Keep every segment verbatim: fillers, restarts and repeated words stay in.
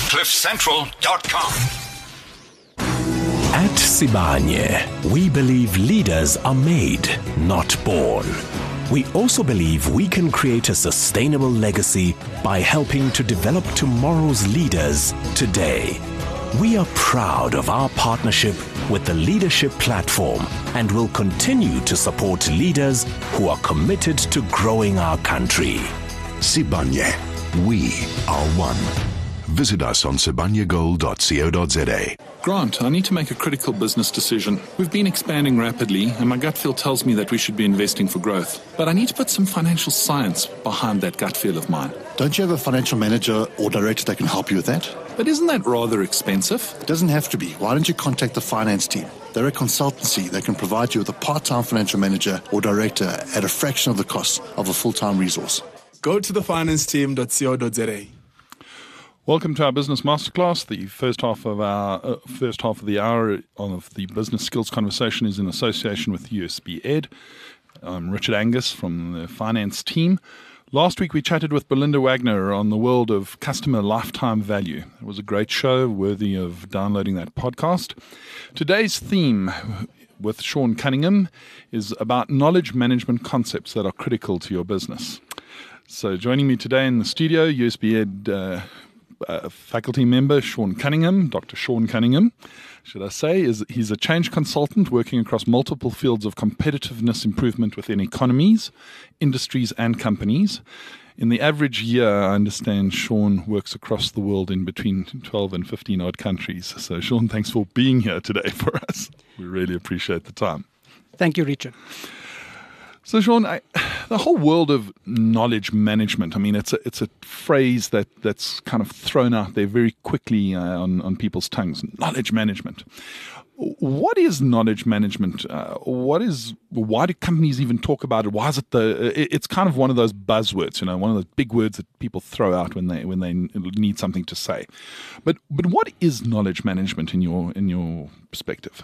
cliff central dot com. At Sibanye, we believe leaders are made, not born. We also believe we can create a sustainable legacy by helping to develop tomorrow's leaders today. We are proud of our partnership with the Leadership Platform and will continue to support leaders who are committed to growing our country. Sibanye, we are one. Visit us on sibanye gold dot co dot za. Grant, I need to make a critical business decision. We've been expanding rapidly, and my gut feel tells me that we should be investing for growth. But I need to put some financial science behind that gut feel of mine. Don't you have a financial manager or director that can help you with that? But isn't that rather expensive? It doesn't have to be. Why don't you contact the finance team? They're a consultancy that can provide you with a part-time financial manager or director at a fraction of the cost of a full-time resource. Go to the finance team dot co dot za. Welcome to our business masterclass. The first half of our uh, first half of the hour of the business skills conversation is in association with U S B Ed. I'm Richard Angus from the finance team. Last week we chatted with Belinda Wagner on the world of customer lifetime value. It was a great show, worthy of downloading that podcast. Today's theme with Sean Cunningham is about knowledge management concepts that are critical to your business. So joining me today in the studio, U S B Ed uh, Uh, faculty member Sean Cunningham, Doctor Sean Cunningham, should I say, is he's a change consultant working across multiple fields of competitiveness improvement within economies, industries and companies. In the average year, I understand Sean works across the world in between twelve and fifteen odd countries. So Sean, thanks for being here today for us. We really appreciate the time. Thank you, Richard. So, Sean, I, the whole world of knowledge management, I mean, it's a, it's a phrase that, that's kind of thrown out there very quickly uh, on, on people's tongues. Knowledge management. What is knowledge management? Uh, what is, why do companies even talk about it? Why is it the, it, it's kind of one of those buzzwords, you know, one of those big words that people throw out when they, when they need something to say. But, but what is knowledge management in your, in your perspective?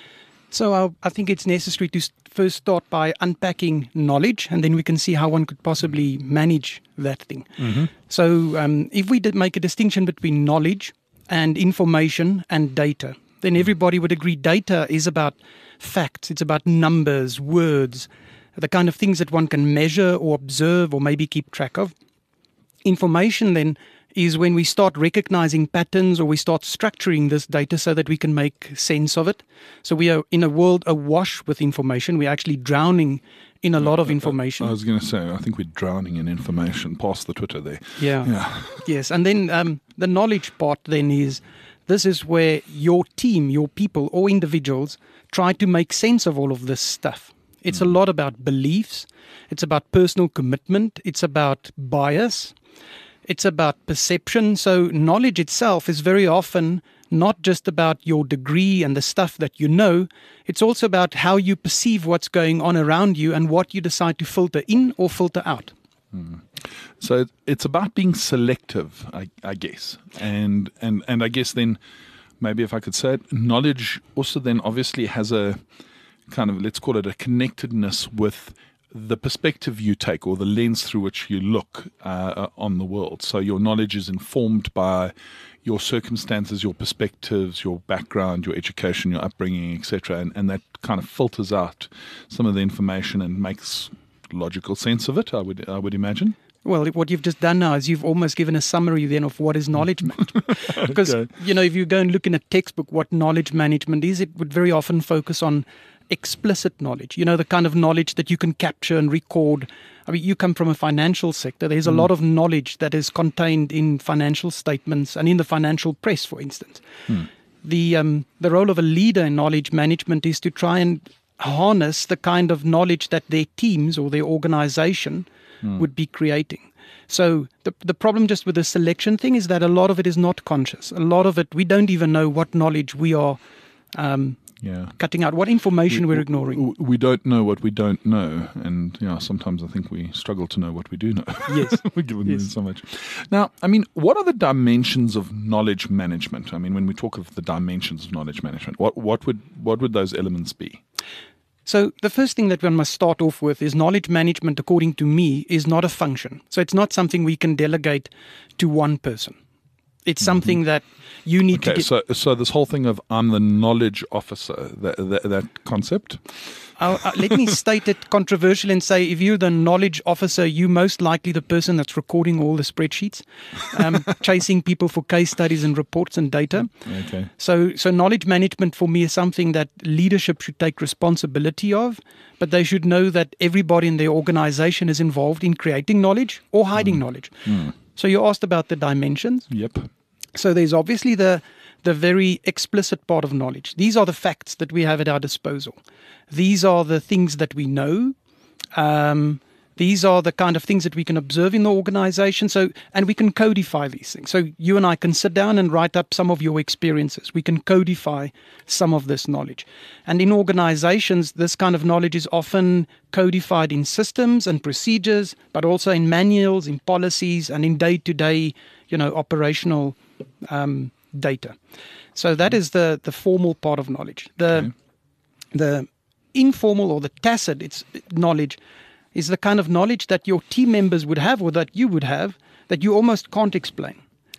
So I, I think it's necessary to first start by unpacking knowledge, and then we can see how one could possibly manage that thing. Mm-hmm. So um, if we did make a distinction between knowledge and information and data, then everybody would agree data is about facts, it's about numbers, words, the kind of things that one can measure or observe or maybe keep track of. Information then is when we start recognizing patterns or we start structuring this data so that we can make sense of it. So we are in a world awash with information. We're actually drowning in a lot of information. I was going to say, I think we're drowning in information past the Twitter there. Yeah. yeah. Yes. And then um, the knowledge part then is, this is where your team, your people or individuals try to make sense of all of this stuff. It's mm. a lot about beliefs. It's about personal commitment. It's about bias. It's about perception. So knowledge itself is very often not just about your degree and the stuff that you know. It's also about how you perceive what's going on around you and what you decide to filter in or filter out. Mm. So it's about being selective, I, I guess. And, and, and I guess then, maybe if I could say it, knowledge also then obviously has a kind of, let's call it a connectedness with the perspective you take or the lens through which you look uh, on the world. So your knowledge is informed by your circumstances, your perspectives, your background, your education, your upbringing, et cetera. And, and that kind of filters out some of the information and makes logical sense of it, I would I would imagine. Well, what you've just done now is you've almost given a summary then of what is knowledge management. Because, okay. you know, if you go and look in a textbook what knowledge management is, it would very often focus on explicit knowledge, you know, the kind of knowledge that you can capture and record. I mean, you come from a financial sector. There's a mm. lot of knowledge that is contained in financial statements and in the financial press, for instance. Mm. The um, the role of a leader in knowledge management is to try and harness the kind of knowledge that their teams or their organization mm. would be creating. So the the problem just with the selection thing is that a lot of it is not conscious. A lot of it, we don't even know what knowledge we are um Yeah. cutting out, what information we, we're ignoring. We don't know what we don't know, and yeah, sometimes I think we struggle to know what we do know. Yes. We're given yes. so much. Now, I mean, what are the dimensions of knowledge management? I mean, when we talk of the dimensions of knowledge management, what, what would what would those elements be? So the first thing that one must start off with is knowledge management, according to me, is not a function. So it's not something we can delegate to one person. It's something mm-hmm. that you need okay, to get. So, so this whole thing of I'm the knowledge officer, that, that, that concept? Uh, uh, let me state it controversially and say, if you're the knowledge officer, you're most likely the person that's recording all the spreadsheets, um, chasing people for case studies and reports and data. Okay. So, so knowledge management for me is something that leadership should take responsibility of, but they should know that everybody in their organization is involved in creating knowledge or hiding mm. knowledge. Mm. So you asked about the dimensions. Yep. So there's obviously the the very explicit part of knowledge. These are the facts that we have at our disposal. These are the things that we know. Um, these are the kind of things that we can observe in the organization. So, and we can codify these things. So you and I can sit down and write up some of your experiences. We can codify some of this knowledge. And in organizations, this kind of knowledge is often codified in systems and procedures, but also in manuals, in policies, and in day-to-day, you know, operational um, data. So that is the the formal part of knowledge. The okay. the informal or the tacit it's knowledge is the kind of knowledge that your team members would have or that you would have that you almost can't explain.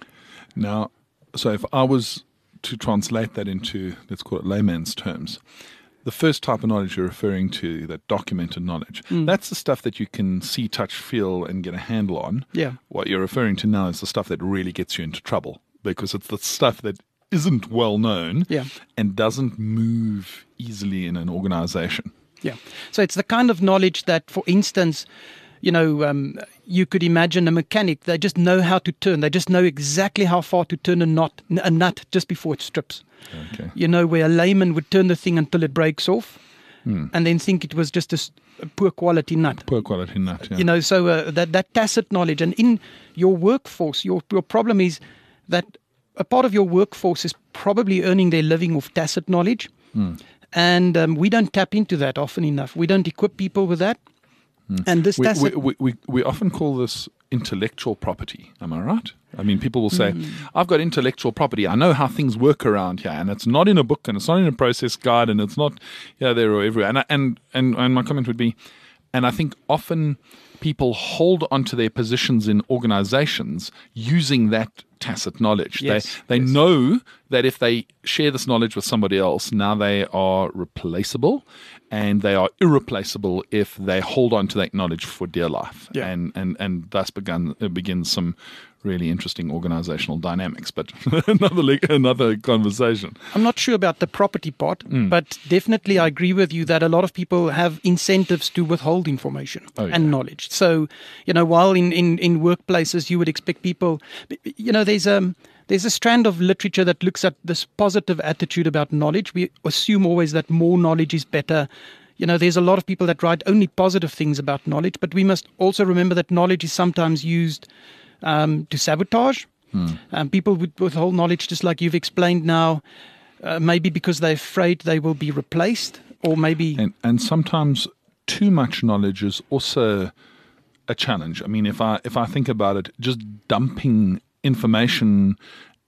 Now, so if I was to translate that into, let's call it layman's terms, the first type of knowledge you're referring to, that documented knowledge, mm. that's the stuff that you can see, touch, feel, and get a handle on. Yeah. What you're referring to now is the stuff that really gets you into trouble, because it's the stuff that isn't well known yeah. and doesn't move easily in an organization. Yeah. So it's the kind of knowledge that, for instance, you know, um, you could imagine a mechanic, they just know how to turn. They just know exactly how far to turn a nut, a nut just before it strips. Okay. You know, where a layman would turn the thing until it breaks off hmm. and then think it was just a, a poor quality nut. Poor quality nut, yeah. You know, so uh, that, that tacit knowledge. And in your workforce, your your problem is that a part of your workforce is probably earning their living with tacit knowledge. Mm. And um, we don't tap into that often enough. We don't equip people with that. Mm. And this we, tacit... we, we, we often call this intellectual property. Am I right? I mean, people will say, mm. I've got intellectual property. I know how things work around here. And it's not in a book, and it's not in a process guide, and it's not yeah, there or everywhere. And, I, and, and, and my comment would be, and I think often people hold onto their positions in organizations using that tacit knowledge. Yes, they they yes. know that if they share this knowledge with somebody else, now they are replaceable, and they are irreplaceable if they hold on to that knowledge for dear life. Yeah. And, and and thus begun uh, begins some really interesting organizational dynamics. But another another conversation. I'm not sure about the property part, mm. but definitely I agree with you that a lot of people have incentives to withhold information oh, yeah. and knowledge. So, you know, while in, in, in workplaces you would expect people, you know, there's a, there's a strand of literature that looks at this positive attitude about knowledge. We assume always that more knowledge is better. You know, there's a lot of people that write only positive things about knowledge, but we must also remember that knowledge is sometimes used um, to sabotage. Hmm. Um, people would withhold knowledge, just like you've explained now, uh, maybe because they're afraid they will be replaced, or maybe... And, and sometimes too much knowledge is also a challenge. I mean, if I if I think about it, just dumping information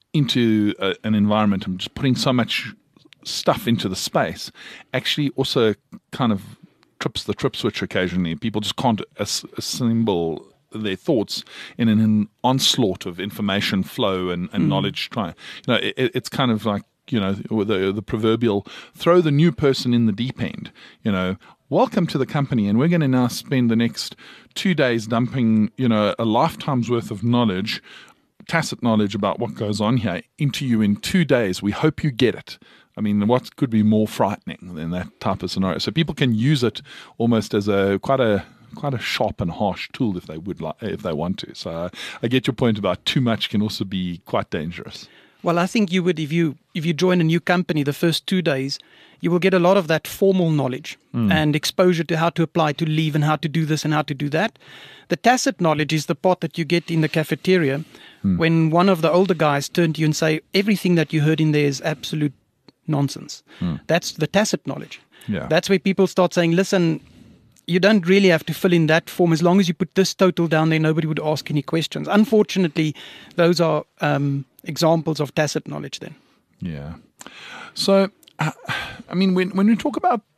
into a, an environment and just putting so much stuff into the space actually also kind of trips the trip switch occasionally. People just can't as- assemble their thoughts in an onslaught of information flow and, and mm. knowledge. Try, you know, it, it's kind of like, you know, the the proverbial throw the new person in the deep end. You know, welcome to the company, and we're going to now spend the next two days dumping, you know, a lifetime's worth of knowledge, tacit knowledge about what goes on here into you in two days. We hope you get it. I mean, what could be more frightening than that type of scenario? So people can use it almost as a quite a quite a sharp and harsh tool if they would like, if they want to. So uh, I get your point about too much can also be quite dangerous. Well, I think you would, if you if you join a new company, the first two days, you will get a lot of that formal knowledge mm. and exposure to how to apply to leave and how to do this and how to do that. The tacit knowledge is the part that you get in the cafeteria mm. when one of the older guys turn to you and say, everything that you heard in there is absolute nonsense. Mm. That's the tacit knowledge. Yeah. That's where people start saying, listen, you don't really have to fill in that form. As long as you put this total down there, nobody would ask any questions. Unfortunately, those are um, examples of tacit knowledge then. Yeah. So, uh, I mean, when when we talk about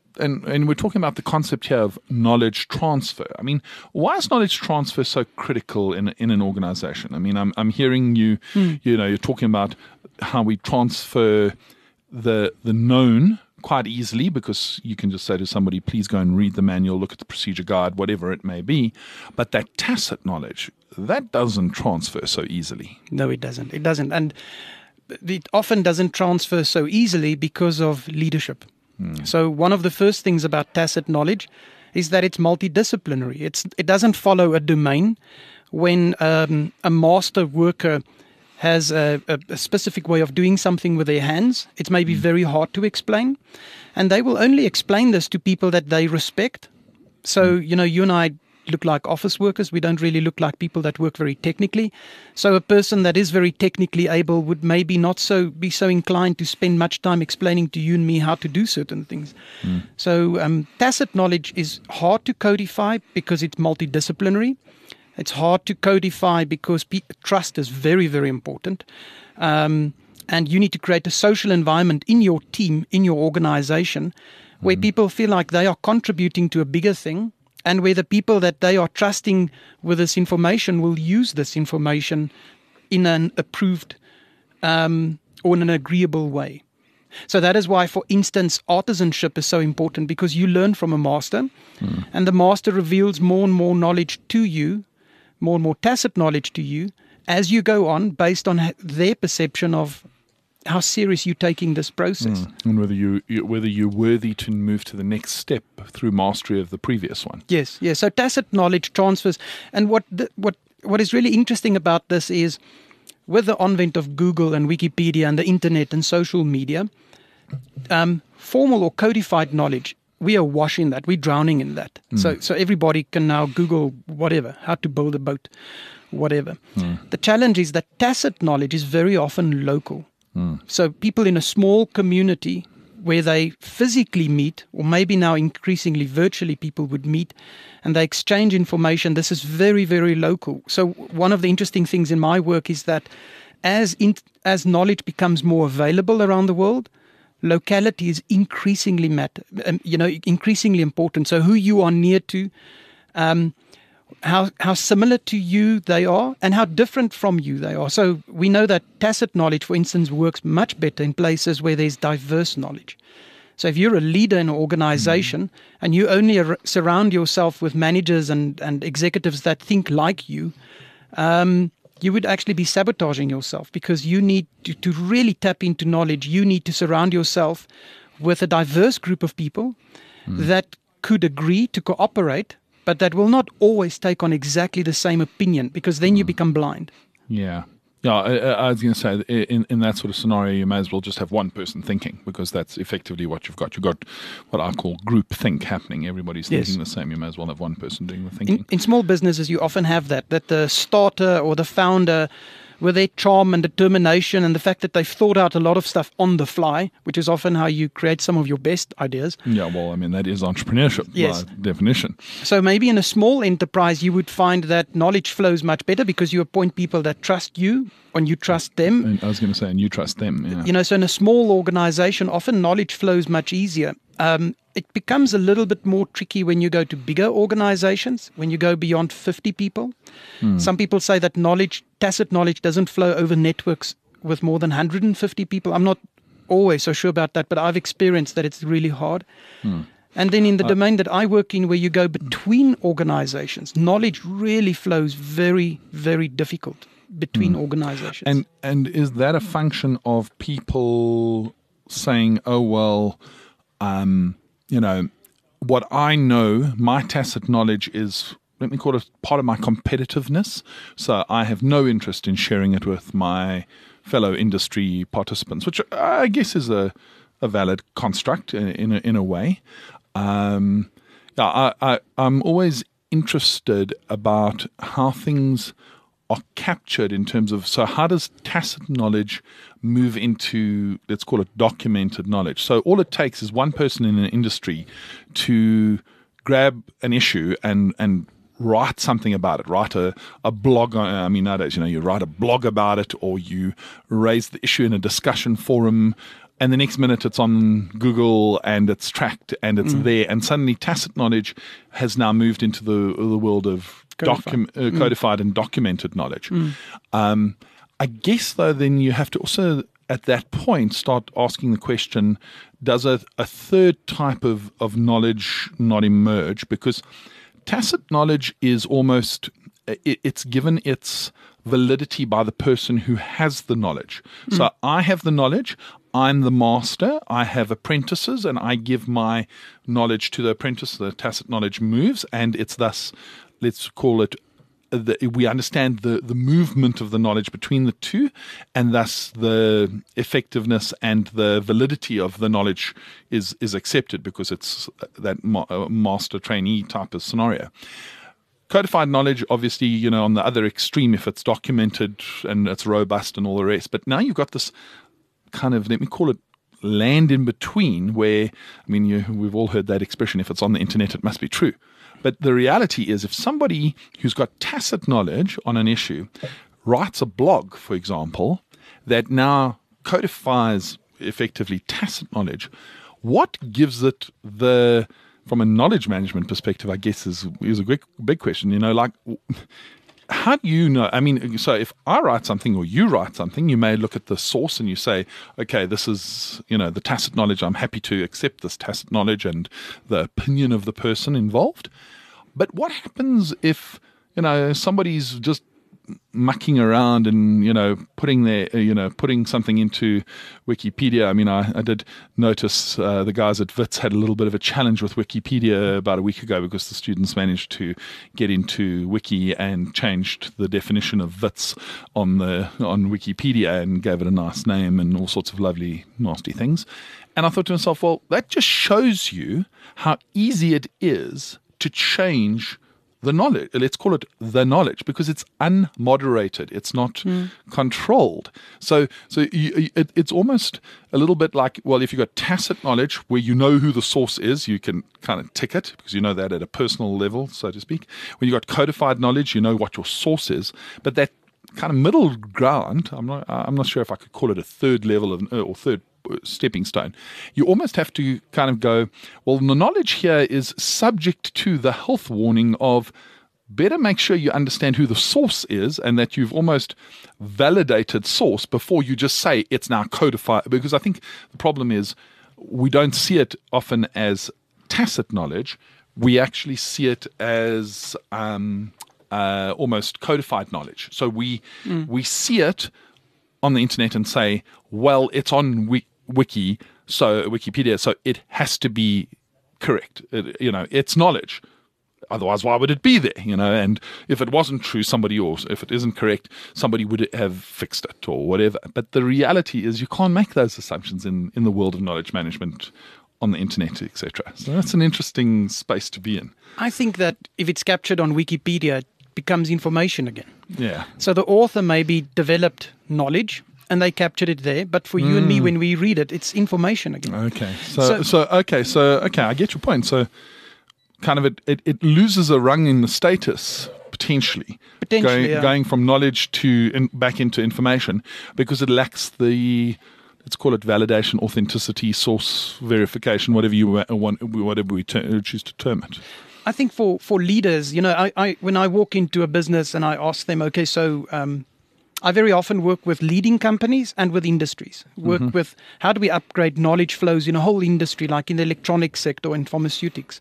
and, and we're talking about the concept here of knowledge transfer. I mean, why is knowledge transfer so critical in in an organization? I mean, I'm I'm hearing you, hmm. you know, you're talking about how we transfer the the known quite easily, because you can just say to somebody, please go and read the manual, look at the procedure guide, whatever it may be. But that tacit knowledge, that doesn't transfer so easily. No, it doesn't. It doesn't. And it often doesn't transfer so easily because of leadership. Hmm. So one of the first things about tacit knowledge is that it's multidisciplinary. It's, it doesn't follow a domain. When um, a master worker has a, a, a specific way of doing something with their hands, it's maybe very hard to explain. And they will only explain this to people that they respect. So, you know, you and I look like office workers. We don't really look like people that work very technically. So a person that is very technically able would maybe not so be so inclined to spend much time explaining to you and me how to do certain things. Mm. So um, tacit knowledge is hard to codify because it's multidisciplinary. It's hard to codify because pe- trust is very, very important. Um, and you need to create a social environment in your team, in your organization, where mm. people feel like they are contributing to a bigger thing, and where the people that they are trusting with this information will use this information in an approved um, or in an agreeable way. So that is why, for instance, artisanship is so important, because you learn from a master, mm. and the master reveals more and more knowledge to you, more and more tacit knowledge to you as you go on, based on their perception of how serious you're taking this process. Mm. And whether, you, you, whether you're worthy to move to the next step through mastery of the previous one. Yes, yes. So tacit knowledge transfers. And what the, what what is really interesting about this is, with the advent of Google and Wikipedia and the internet and social media, um, formal or codified knowledge, we are washing that. We're drowning in that. Mm. So so everybody can now Google whatever, how to build a boat, whatever. Mm. The challenge is that tacit knowledge is very often local. Mm. So people in a small community where they physically meet, or maybe now increasingly virtually people would meet, and they exchange information, this is very, very local. So one of the interesting things in my work is that as in, as knowledge becomes more available around the world, locality is increasingly matter, um, you know, increasingly important. So who you are near to, um, how how similar to you they are, and how different from you they are. So we know that tacit knowledge, for instance, works much better in places where there's diverse knowledge. So if you're a leader in an organization mm-hmm. and you only ar- surround yourself with managers and, and executives that think like you, um, you would actually be sabotaging yourself, because you need to, to really tap into knowledge. You need to surround yourself with a diverse group of people mm. that could agree to cooperate, but that will not always take on exactly the same opinion, because then mm. you become blind. Yeah. Yeah, I, I was going to say, in, in that sort of scenario, you may as well just have one person thinking, because that's effectively what you've got. You've got what I call group think happening. Everybody's thinking yes. the same. You may as well have one person doing the thinking. In, in small businesses, you often have that, that the starter or the founder, with their charm and determination and the fact that they've thought out a lot of stuff on the fly, which is often how you create some of your best ideas. Yeah, well, I mean, that is entrepreneurship yes. by definition. So maybe in a small enterprise, you would find that knowledge flows much better because you appoint people that trust you and you trust them. And I was going to say, and you trust them. Yeah. You know, so in a small organization, often knowledge flows much easier. Um, it becomes a little bit more tricky when you go to bigger organizations, when you go beyond fifty people. Hmm. Some people say that knowledge, tacit knowledge, doesn't flow over networks with more than one hundred fifty people. I'm not always so sure about that, but I've experienced that it's really hard. Hmm. And then in the uh, domain that I work in, where you go between organizations, knowledge really flows very, very difficult between hmm. organizations. And and is that a function of people saying, oh, well, um, you know, what I know, my tacit knowledge is, let me call it part of my competitiveness. So I have no interest in sharing it with my fellow industry participants, which I guess is a, a valid construct in, in, a, in a way. Um, yeah, I, I, I'm always interested about how things are captured in terms of, so how does tacit knowledge move into, let's call it documented knowledge? So all it takes is one person in an industry to grab an issue and, and write something about it, write a, a blog. I mean, nowadays, you know, you write a blog about it, or you raise the issue in a discussion forum. and the next minute it's on Google and it's tracked and it's Mm. there, and suddenly tacit knowledge has now moved into the the world of Codified. docu- uh, codified and documented knowledge. Mm. Um, I guess though, then you have to also at that point start asking the question: does a, a third type of of knowledge not emerge? Because tacit knowledge is almost it, it's given its validity by the person who has the knowledge. Mm. So I have the knowledge, I'm the master, I have apprentices, and I give my knowledge to the apprentice. The tacit knowledge moves, and it's thus, let's call it, the, we understand the, the movement of the knowledge between the two, and thus the effectiveness and the validity of the knowledge is, is accepted because it's that ma- master trainee type of scenario. Codified knowledge, obviously, you know, on the other extreme, if it's documented and it's robust and all the rest. But now you've got this kind of, let me call it, land in between where, I mean, you, we've all heard that expression, if it's on the internet, it must be true. But the reality is, if somebody who's got tacit knowledge on an issue writes a blog, for example, that now codifies effectively tacit knowledge, what gives it the... From a knowledge management perspective, I guess is is a big, big question. You know, like, how do you know? I mean, so if I write something or you write something, you may look at the source and you say, okay, this is, you know, the tacit knowledge. I'm happy to accept this tacit knowledge and the opinion of the person involved. But what happens if, you know, somebody's just mucking around and, you know, putting their, you know, putting something into Wikipedia? I mean, I, I did notice uh, the guys at Wits had a little bit of a challenge with Wikipedia about a week ago because the students managed to get into Wiki and changed the definition of Wits on the on Wikipedia and gave it a nice name and all sorts of lovely, nasty things. And I thought to myself, well, that just shows you how easy it is to change the knowledge. Let's call it the knowledge, because it's unmoderated. It's not mm. controlled. So, so you, it, it's almost a little bit like, well, if you've got tacit knowledge where you know who the source is, you can kind of tick it because you know that at a personal level, so to speak. When you've got codified knowledge, you know what your source is. But that kind of middle ground, I'm not, I'm not sure if I could call it a third level of, or third stepping stone. You almost have to kind of go, well, the knowledge here is subject to the health warning of better make sure you understand who the source is and that you've almost validated source before you just say it's now codified. Because I think the problem is we don't see it often as tacit knowledge. We actually see it as um, uh, almost codified knowledge. So we mm. we see it on the internet and say, well, it's on Wiki. Wiki, so Wikipedia, so it has to be correct. It, you know, it's knowledge. Otherwise, why would it be there? You know, and if it wasn't true, somebody else, if it isn't correct, somebody would have fixed it or whatever. But the reality is, you can't make those assumptions in, in the world of knowledge management on the internet, et cetera. So that's an interesting space to be in. I think that if it's captured on Wikipedia, it becomes information again. Yeah. So the author maybe developed knowledge and they captured it there, but for you mm. and me, when we read it, it's information again. Okay. So, so, so okay, so okay, I get your point. So kind of it, it, it loses a rung in the status potentially. Potentially, going, yeah. going from knowledge to in, back into information because it lacks the, let's call it validation, authenticity, source verification, whatever you want, whatever we ter- choose to term it. I think for, for leaders, you know, I, I when I walk into a business and I ask them, okay, so um, I very often work with leading companies and with industries, work mm-hmm. with how do we upgrade knowledge flows in a whole industry, like in the electronics sector and pharmaceutics.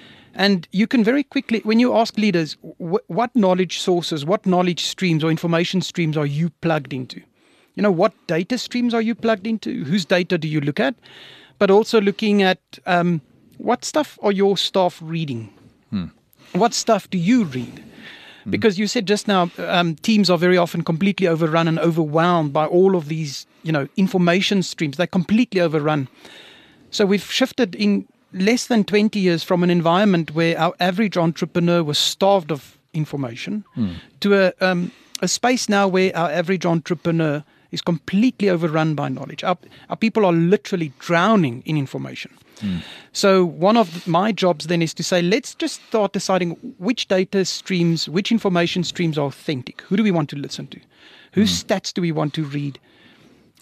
And you can very quickly, when you ask leaders, wh- what knowledge sources, what knowledge streams or information streams are you plugged into? You know, what data streams are you plugged into? Whose data do you look at? But also looking at um, what stuff are your staff reading? Hmm. What stuff do you read? Because you said just now, um, teams are very often completely overrun and overwhelmed by all of these, you know, information streams. They're completely overrun. So we've shifted in less than twenty years from an environment where our average entrepreneur was starved of information mm. to a, um, a space now where our average entrepreneur is completely overrun by knowledge. Our, our people are literally drowning in information. Mm. So one of my jobs then is to say, let's just start deciding which data streams, which information streams are authentic. Who do we want to listen to? Whose mm. stats do we want to read?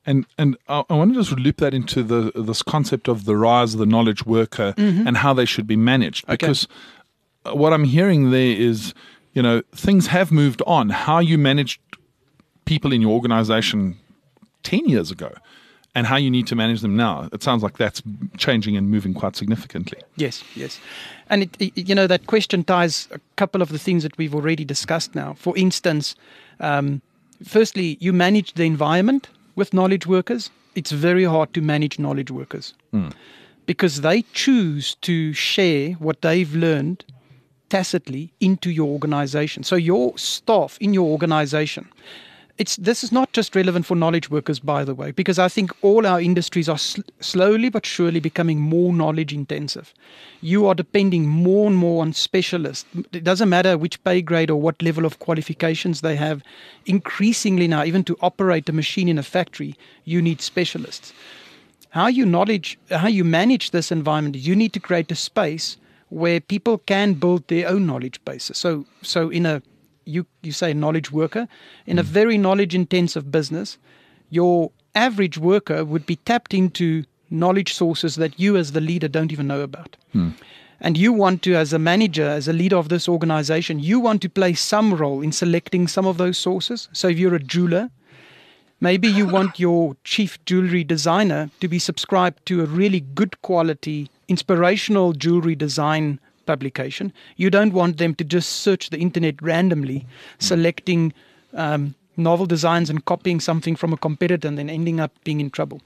And and I, I want to just loop that into the this concept of the rise of the knowledge worker mm-hmm. and how they should be managed. Because okay. what I'm hearing there is, you know, things have moved on. How you managed people in your organization ten years ago and how you need to manage them now, it sounds like that's changing and moving quite significantly. Yes, yes. And, it, it, you know, that question ties a couple of the things that we've already discussed now. For instance, um, firstly, you manage the environment with knowledge workers. It's very hard to manage knowledge workers mm. because they choose to share what they've learned tacitly into your organization. So your staff in your organization, it's this is not just relevant for knowledge workers, by the way, because I think all our industries are sl- slowly but surely becoming more knowledge intensive. You are depending more and more on specialists. It doesn't matter which pay grade or what level of qualifications they have. Increasingly now, even to operate a machine in a factory, you need specialists. How you knowledge, how you manage this environment, you need to create a space where people can build their own knowledge bases. So, so in a You, you say knowledge worker. In a very knowledge-intensive business, your average worker would be tapped into knowledge sources that you as the leader don't even know about. Hmm. And you want to, as a manager, as a leader of this organization, you want to play some role in selecting some of those sources. So if you're a jeweler, maybe you want your chief jewelry designer to be subscribed to a really good quality, inspirational jewelry design publication. You don't want them to just search the internet randomly, selecting um, novel designs and copying something from a competitor and then ending up being in trouble.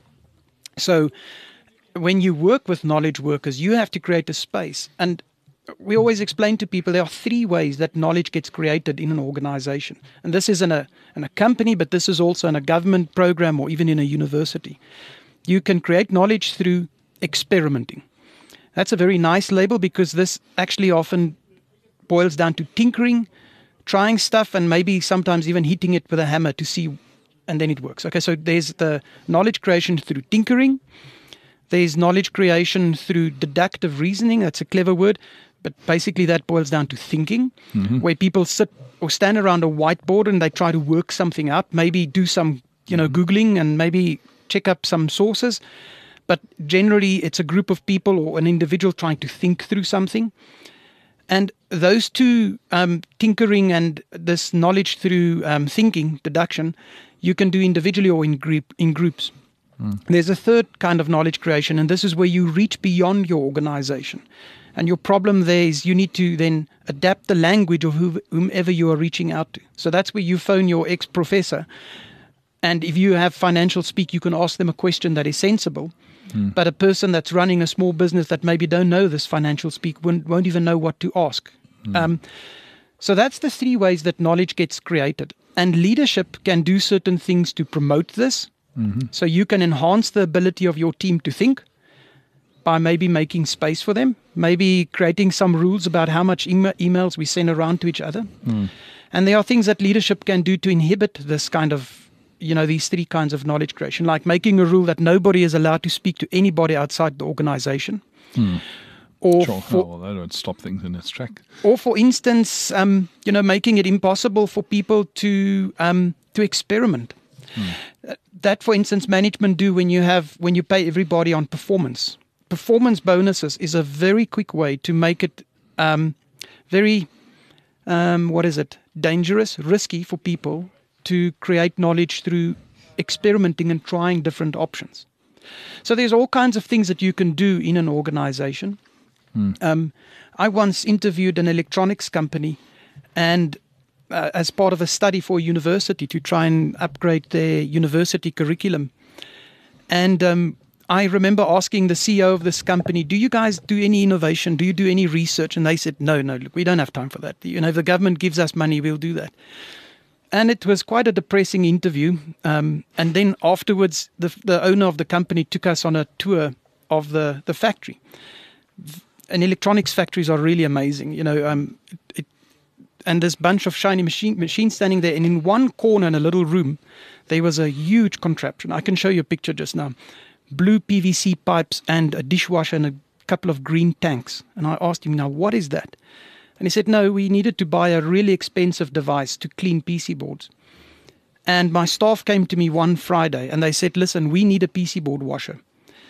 So when you work with knowledge workers, you have to create a space. And we always explain to people there are three ways that knowledge gets created in an organization. And this is in a, in a company, but this is also in a government program or even in a university. You can create knowledge through experimenting. That's a very nice label because this actually often boils down to tinkering, trying stuff, and maybe sometimes even hitting it with a hammer to see, and then it works. Okay, so there's the knowledge creation through tinkering. There's knowledge creation through deductive reasoning. That's a clever word, but basically that boils down to thinking, mm-hmm. where people sit or stand around a whiteboard and they try to work something out, maybe do some, you know, Googling and maybe check up some sources. But generally, it's a group of people or an individual trying to think through something. And those two, um, tinkering and this knowledge through um, thinking, deduction, you can do individually or in group in groups. Mm. There's a third kind of knowledge creation, and this is where you reach beyond your organization. And your problem there is you need to then adapt the language of who, whomever you are reaching out to. So that's where you phone your ex-professor. And if you have financial speak, you can ask them a question that is sensible. Mm. But a person that's running a small business that maybe don't know this financial speak won't, won't even know what to ask. Mm. Um, so that's the three ways that knowledge gets created. And leadership can do certain things to promote this. Mm-hmm. So you can enhance the ability of your team to think by maybe making space for them, maybe creating some rules about how much ema- emails we send around to each other. Mm. And there are things that leadership can do to inhibit this kind of, you know, these three kinds of knowledge creation, like making a rule that nobody is allowed to speak to anybody outside the organization. Hmm. Or sure. for, oh, well, that would stop things in its track. Or, for instance, um, you know, making it impossible for people to um, to experiment. Hmm. Uh, that, for instance, management do when you have when you pay everybody on performance. Performance bonuses is a very quick way to make it um, very, um, what is it, dangerous, risky for people to create knowledge through experimenting and trying different options. So there's all kinds of things that you can do in an organization. Mm. Um, I once interviewed an electronics company and uh, as part of a study for a university to try and upgrade their university curriculum. And um, I remember asking the C E O of this company, do you guys do any innovation? Do you do any research? And they said, no, no, look, we don't have time for that. You know, if the government gives us money, we'll do that. And it was quite a depressing interview. Um, and then afterwards, the, the owner of the company took us on a tour of the, the factory. And electronics factories are really amazing. You know, um, it, and this bunch of shiny machine, machines standing there. And in one corner in a little room, there was a huge contraption. I can show you a picture just now. Blue P V C pipes and a dishwasher and a couple of green tanks. And I asked him, now, what is that? And he said, no, we needed to buy a really expensive device to clean P C boards. And my staff came to me one Friday and they said, listen, we need a P C board washer.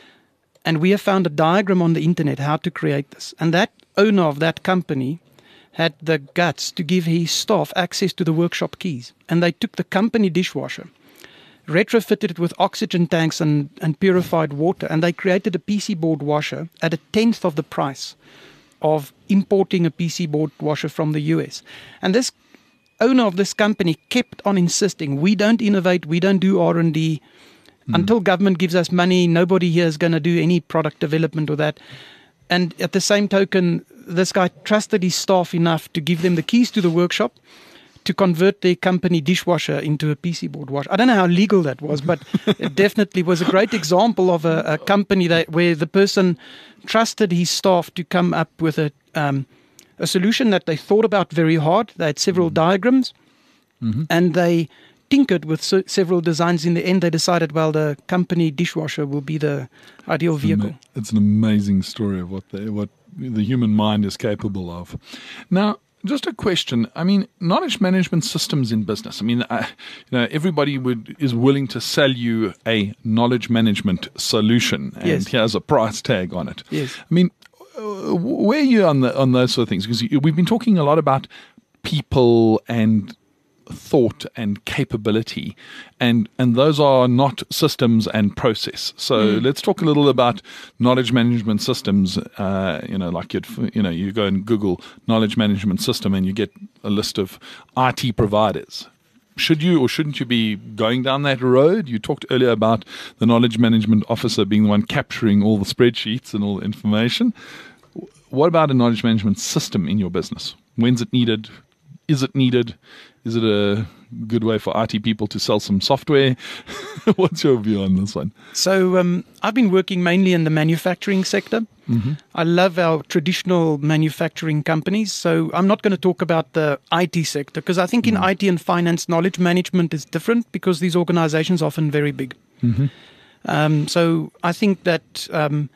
And we have found a diagram on the internet how to create this. And that owner of that company had the guts to give his staff access to the workshop keys. And they took the company dishwasher, retrofitted it with oxygen tanks and, and purified water, and they created a P C board washer at a tenth of the price of importing a P C board washer from the U S. And this owner of this company kept on insisting, we don't innovate, we don't do R and D. Mm. Until government gives us money, nobody here is going to do any product development or that. And at the same token, this guy trusted his staff enough to give them the keys to the workshop to convert their company dishwasher into a P C board washer. I don't know how legal that was, but it definitely was a great example of a, a company that where the person trusted his staff to come up with a um, a solution that they thought about very hard. They had several mm-hmm. diagrams, mm-hmm. and they tinkered with so, several designs. In the end, they decided, well, the company dishwasher will be the ideal vehicle. It's an amazing story of what the, what the human mind is capable of. Now, just a question. I mean, knowledge management systems in business. I mean, uh, you know, everybody would is willing to sell you a knowledge management solution, and yes. here's a price tag on it. Yes. I mean, uh, where are you on the on those sort of things? Because we've been talking a lot about people and thought and capability, and and those are not systems and process. So mm. let's talk a little about knowledge management systems. Uh, you know, like you'd you know you go and Google knowledge management system and you get a list of I T providers. Should you or shouldn't you be going down that road? You talked earlier about the knowledge management officer being the one capturing all the spreadsheets and all the information. What about a knowledge management system in your business? When's it needed? Is it needed? Is it a good way for I T people to sell some software? What's your view on this one? So um, I've been working mainly in the manufacturing sector. Mm-hmm. I love our traditional manufacturing companies. So I'm not going to talk about the I T sector because I think in mm-hmm. I T and finance, knowledge management is different because these organizations are often very big. Mm-hmm. Um, so I think that um,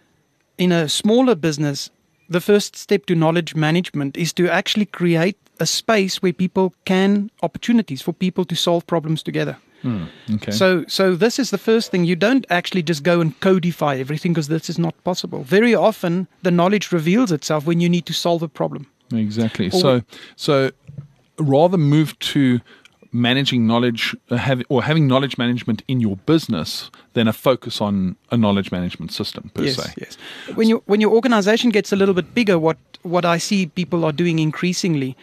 in a smaller business, the first step to knowledge management is to actually create a space where people can, opportunities for people to solve problems together. Mm, okay. So so this is the first thing. You don't actually just go and codify everything because this is not possible. Very often the knowledge reveals itself when you need to solve a problem. Exactly. Or so so rather move to managing knowledge uh, have, or having knowledge management in your business than a focus on a knowledge management system per yes, se. Yes. When you when your organization gets a little bit bigger, what what I see people are doing increasingly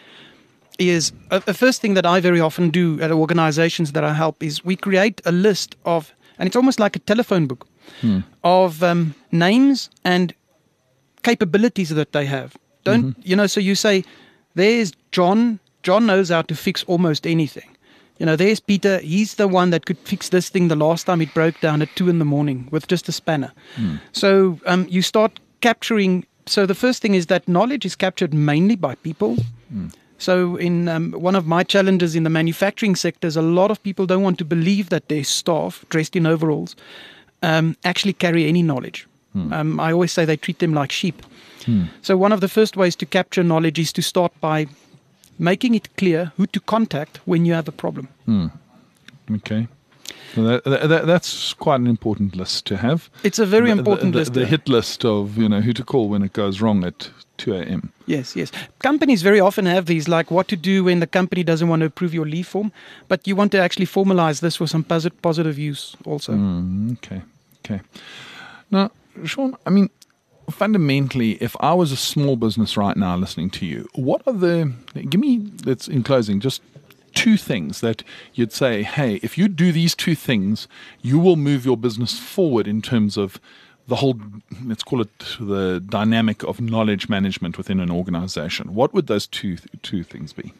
is uh, the first thing that I very often do at organizations that I help is we create a list of, and it's almost like a telephone book, hmm. of um, names and capabilities that they have. Don't mm-hmm. you know? So you say, "There's John. John knows how to fix almost anything." You know, there's Peter. He's the one that could fix this thing the last time it broke down at two in the morning with just a spanner. Hmm. So um, you start capturing. So the first thing is that knowledge is captured mainly by people. Hmm. So in um, one of my challenges in the manufacturing sector is a lot of people don't want to believe that their staff, dressed in overalls, um, actually carry any knowledge. Hmm. Um, I always say they treat them like sheep. Hmm. So one of the first ways to capture knowledge is to start by making it clear who to contact when you have a problem. Hmm. Okay. So that, that, that's quite an important list to have. It's a very important the, the, list. The hit list of, you know, who to call when it goes wrong at two a.m. Yes, yes. Companies very often have these, like what to do when the company doesn't want to approve your leave form, but you want to actually formalize this for some posit- positive use also. Mm, okay, okay. Now, Sean, I mean, fundamentally, if I was a small business right now listening to you, what are the, give me, let's in closing, just two things that you'd say, hey, if you do these two things, you will move your business forward in terms of the whole, let's call it the dynamic of knowledge management within an organization. What would those two two things be?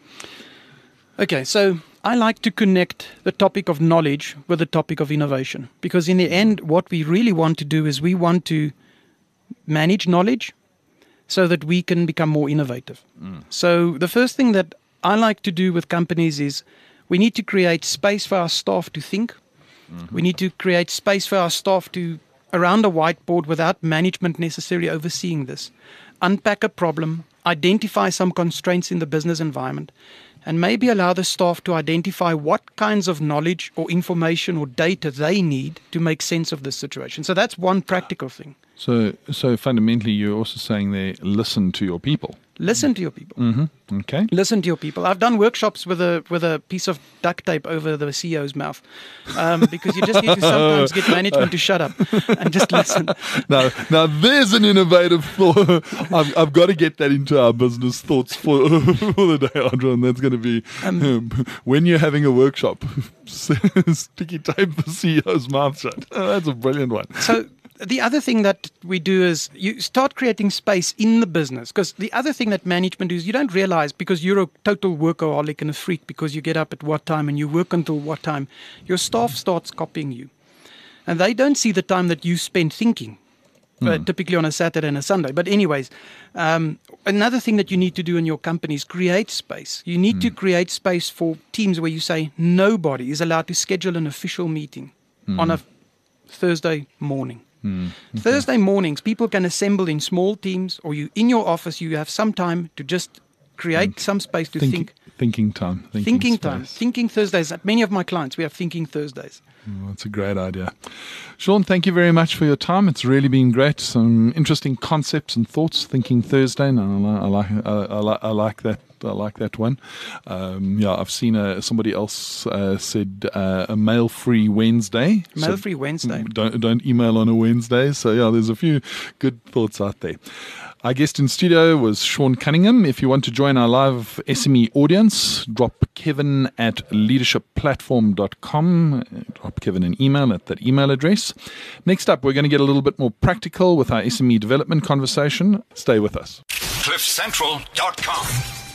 Okay, so I like to connect the topic of knowledge with the topic of innovation, because in the end, what we really want to do is we want to manage knowledge so that we can become more innovative. Mm. So the first thing that I like to do with companies is we need to create space for our staff to think. Mm-hmm. We need to create space for our staff to, around a whiteboard without management necessarily overseeing this, unpack a problem, identify some constraints in the business environment, and maybe allow the staff to identify what kinds of knowledge or information or data they need to make sense of this situation. So that's one practical thing. So, so fundamentally, you're also saying there, listen to your people. Listen to your people. Mm-hmm. Okay. Listen to your people. I've done workshops with a with a piece of duct tape over the C E O's mouth, um, because you just need to sometimes get management to shut up and just listen. Now, now there's an innovative thought. I've, I've got to get that into our business thoughts for, for the day, Andra, and that's going to be um, um, when you're having a workshop, sticky tape the C E O's mouth shut. Oh, that's a brilliant one. So. The other thing that we do is you start creating space in the business, because the other thing that management do is you don't realize, because you're a total workaholic and a freak because you get up at what time and you work until what time, your staff starts copying you. And they don't see the time that you spend thinking, mm. uh, typically on a Saturday and a Sunday. But anyways, um, another thing that you need to do in your company is create space. You need mm. to create space for teams where you say nobody is allowed to schedule an official meeting mm. on a Thursday morning. Mm, okay. Thursday mornings, people can assemble in small teams, or you in your office, you have some time to just create mm. some space to think, think. Thinking time. Thinking, thinking space. time. Thinking Thursdays. At many of my clients, we have thinking Thursdays. Oh, that's a great idea. Sean, thank you very much for your time. It's really been great. Some interesting concepts and thoughts. Thinking Thursday. No, I like, I, I, like, I like that. I like that one. Um, yeah, I've seen a, somebody else uh, said uh, a mail-free Wednesday. Mail-free so Wednesday. Don't don't email on a Wednesday. So yeah, there's a few good thoughts out there. Our guest in studio was Sean Cunningham. If you want to join our live S M E audience, drop Kevin at leadership platform dot com. Drop Kevin an email at that email address. Next up, we're going to get a little bit more practical with our S M E development conversation. Stay with us. cliff central dot com